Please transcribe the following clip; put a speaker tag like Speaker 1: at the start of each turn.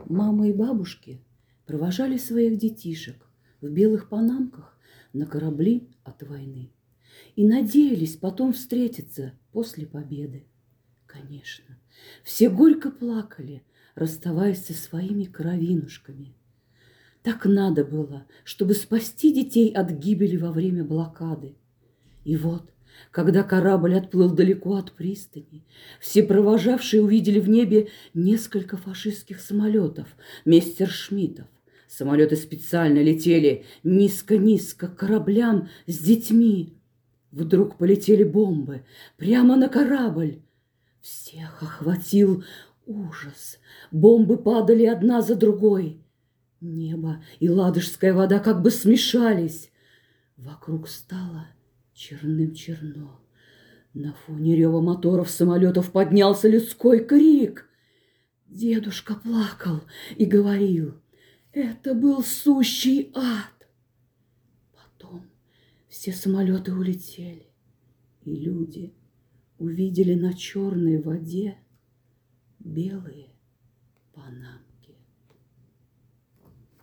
Speaker 1: Мамы и бабушки провожали своих детишек в белых панамках на корабли от войны и надеялись потом встретиться после победы. Конечно, все горько плакали, расставаясь со своими кровинушками. Так надо было, чтобы спасти детей от гибели во время блокады. И вот, когда корабль отплыл далеко от пристани, все провожавшие увидели в небе несколько фашистских самолетов, мессершмиттов. Самолеты специально летели низко-низко к кораблям с детьми. Вдруг полетели бомбы прямо на корабль. Всех охватил ужас. Бомбы падали одна за другой. Небо и ладожская вода как бы смешались. Вокруг стало черным-черно. На фоне рева моторов самолетов поднялся людской крик. Дедушка плакал и говорил: это был сущий ад. Потом все самолеты улетели, и люди увидели на черной воде белые панамки.